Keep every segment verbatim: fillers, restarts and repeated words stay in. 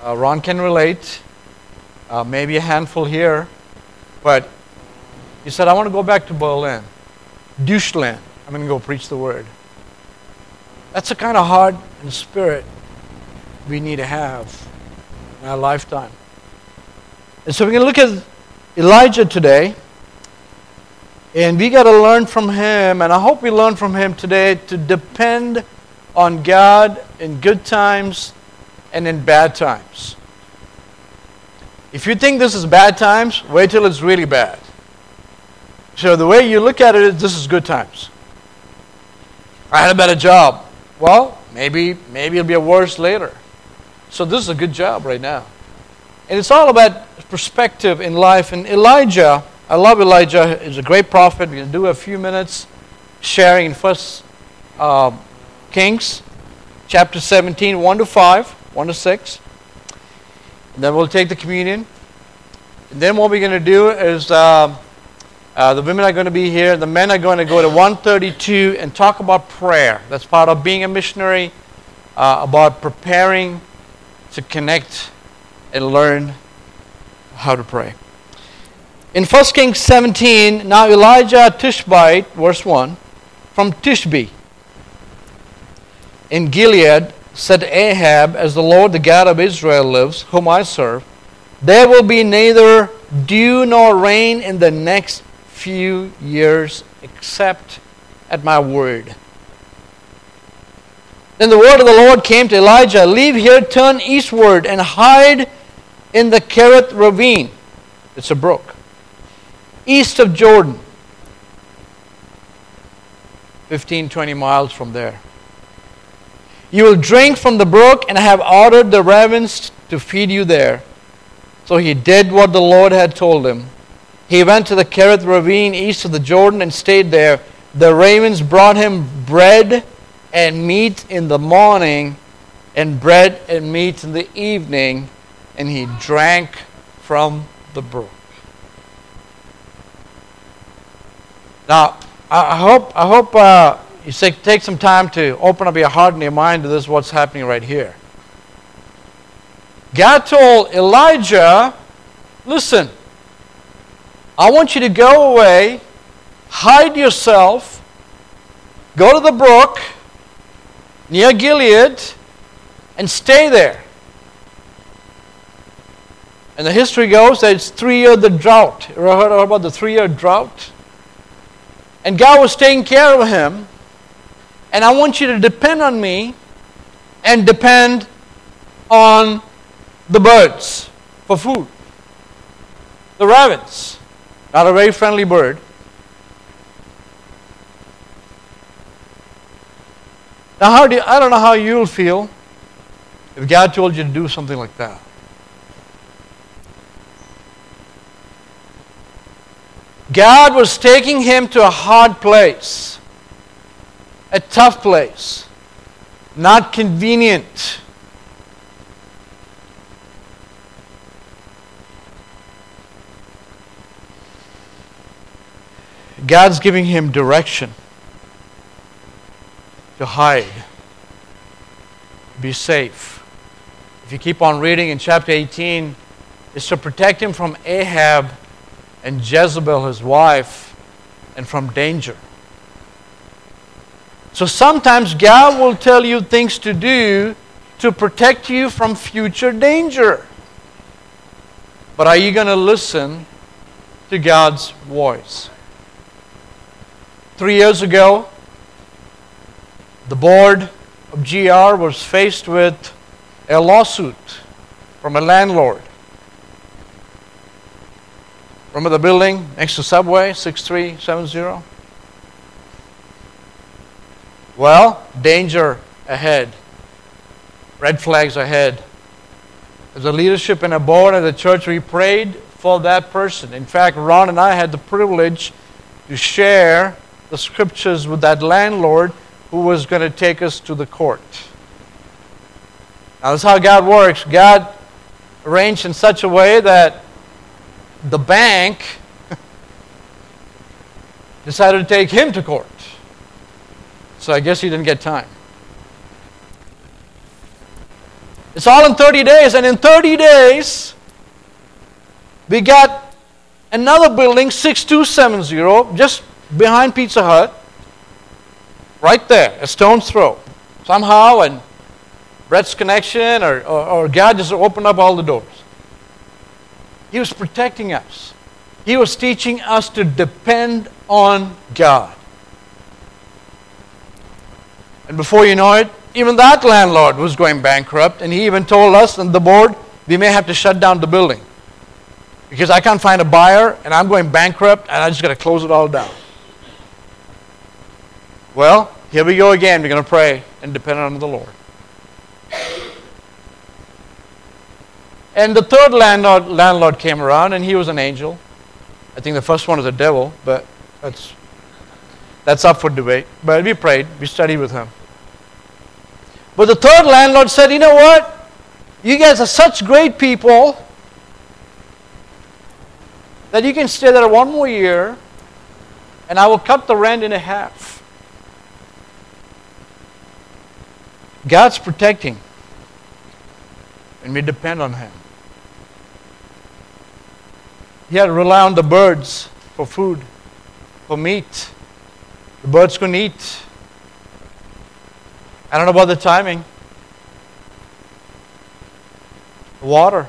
Uh, Ron can relate. Uh, maybe a handful here. But he said, I want to go back to Berlin. Deutschland. I'm going to go preach the word. That's the kind of heart and spirit we need to have in our lifetime. And so we're going to look at Elijah today. And we got to learn from him, and I hope we learn from him today to depend on God in good times and in bad times. If you think this is bad times, wait till it's really bad. So the way you look at it is, this is good times. I had a better job. Well, maybe maybe it'll be a worse later. So this is a good job right now. And it's all about perspective in life. And Elijah, I love Elijah. He's a great prophet. We're going to do a few minutes sharing in First uh, Kings, chapter seventeen, one to five, one to six. And then we'll take the communion. And then what we're going to do is uh, uh, the women are going to be here. The men are going to go to one thirty-two and talk about prayer. That's part of being a missionary, uh, about preparing to connect and learn how to pray. In First Kings seventeen, now Elijah Tishbite, verse one, from Tishbe in Gilead, said to Ahab, as the Lord, the God of Israel lives, whom I serve, there will be neither dew nor rain in the next few years, except at my word. Then the word of the Lord came to Elijah, leave here, turn eastward, and hide in the Kerith ravine. It's a brook. East of Jordan. fifteen, twenty miles from there. You will drink from the brook, and I have ordered the ravens to feed you there. So he did what the Lord had told him. He went to the Kerith ravine east of the Jordan and stayed there. The ravens brought him bread and meat in the morning, and bread and meat in the evening, and he drank from the brook. Now, I hope I hope uh, you take some time to open up your heart and your mind to this, what's happening right here. God told Elijah, listen, I want you to go away, hide yourself, go to the brook near Gilead, and stay there. And the history goes that it's three-year the drought. You ever heard about the three-year drought? And God was taking care of him. And I want you to depend on me and depend on the birds for food. The ravens. Not a very friendly bird. Now, how do you, I don't know how you'll feel if God told you to do something like that. God was taking him to a hard place, a tough place, not convenient. God's giving him direction to hide, be safe. If you keep on reading in chapter eighteen, it's to protect him from Ahab and Jezebel, his wife, and from danger. So sometimes God will tell you things to do to protect you from future danger. But are you going to listen to God's voice? Three years ago, the board of G R was faced with a lawsuit from a landlord. Remember the building next to Subway, six three seven zero? Well, danger ahead. Red flags ahead. As a leadership and a board of the church, we prayed for that person. In fact, Ron and I had the privilege to share the scriptures with that landlord who was going to take us to the court. Now, that's how God works. God arranged in such a way that the bank decided to take him to court. So I guess he didn't get time. It's all in thirty days. And in thirty days, we got another building, six two seven zero, just behind Pizza Hut. Right there, a stone's throw. Somehow, and Brett's connection, or, or, or God just opened up all the doors. He was protecting us. He was teaching us to depend on God. And before you know it, even that landlord was going bankrupt, and he even told us and the board, we may have to shut down the building because I can't find a buyer, and I'm going bankrupt, and I just got to close it all down. Well, here we go again. We're going to pray and depend on the Lord. And the third landlord, landlord came around, and he was an angel. I think the first one was a devil, but that's that's up for debate. But we prayed. We studied with him. But the third landlord said, you know what? You guys are such great people that you can stay there one more year, and I will cut the rent in half. God's protecting, and we depend on Him. He had to rely on the birds for food, for meat. The birds couldn't eat. I don't know about the timing. The water.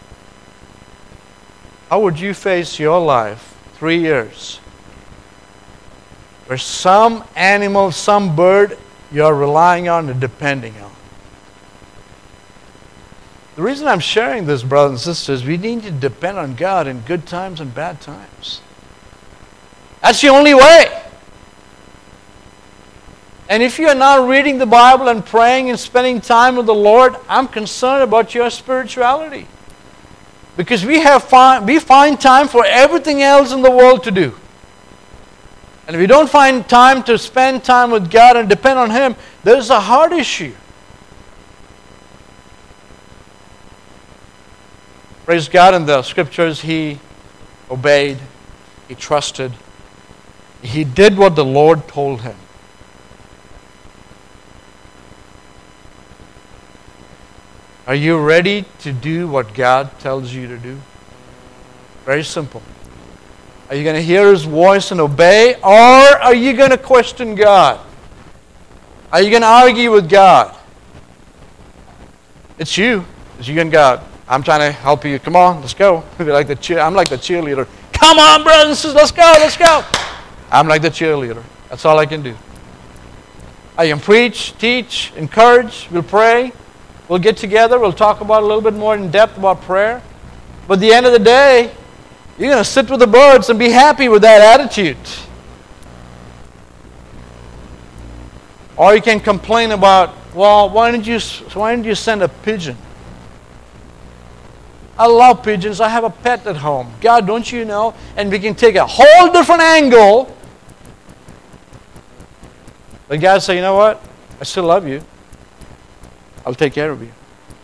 How would you face your life three years where some animal, some bird you're relying on and depending on? The reason I'm sharing this, brothers and sisters, we need to depend on God in good times and bad times. That's the only way. And if you are not reading the Bible and praying and spending time with the Lord, I'm concerned about your spirituality. Because we have find, we find time for everything else in the world to do. And if we don't find time to spend time with God and depend on Him, there's a heart issue. Praise God, in the scriptures, he obeyed, he trusted, he did what the Lord told him. Are you ready to do what God tells you to do? Very simple. Are you going to hear His voice and obey, or are you going to question God? Are you going to argue with God? It's you. It's you and God. I'm trying to help you. Come on, let's go. like the cheer, I'm like the cheerleader. Come on, brothers and sisters, let's go, let's go. I'm like the cheerleader. That's all I can do. I can preach, teach, encourage. We'll pray. We'll get together. We'll talk about a little bit more in depth about prayer. But at the end of the day, you're going to sit with the birds and be happy with that attitude. Or you can complain about, well, why didn't you, why didn't you send a pigeon? I love pigeons. I have a pet at home. God, don't you know? And we can take a whole different angle. But God say, you know what? I still love you. I'll take care of you.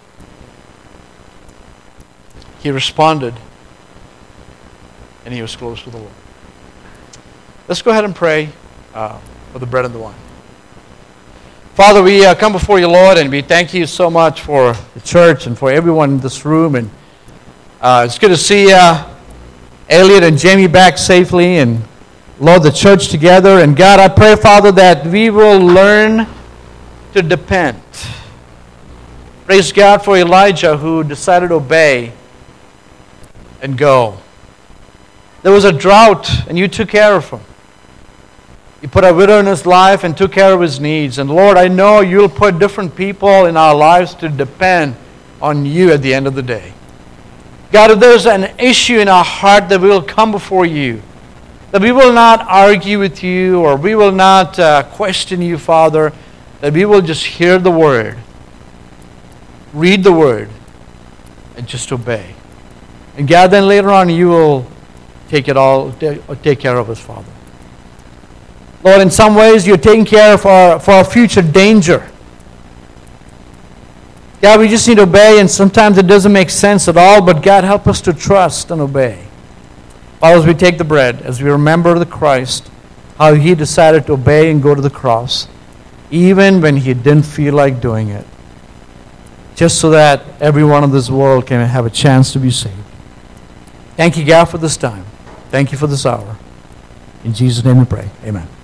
He responded, and he was close to the Lord. Let's go ahead and pray uh, for the bread and the wine. Father, we uh, come before you, Lord, and we thank you so much for the church and for everyone in this room. And uh, it's good to see uh, Elliot and Jamie back safely, and Lord, the church together. And God, I pray, Father, that we will learn to depend. Praise God for Elijah, who decided to obey and go. There was a drought, and you took care of him. You put a widow in his life and took care of his needs. And Lord, I know you'll put different people in our lives to depend on you at the end of the day. God, if there's an issue in our heart, that we will come before you. That we will not argue with you, or we will not uh, question you, Father. That we will just hear the word, read the word, and just obey. And God, then later on you will take it all, take care of us, Father. Lord, in some ways you're taking care of our, for our future danger. God, we just need to obey, and sometimes it doesn't make sense at all, but God, help us to trust and obey. Father, as we take the bread, as we remember the Christ, how He decided to obey and go to the cross, even when He didn't feel like doing it. just so that everyone in this world can have a chance to be saved. Thank you, God, for this time. Thank you for this hour. In Jesus' name we pray. Amen.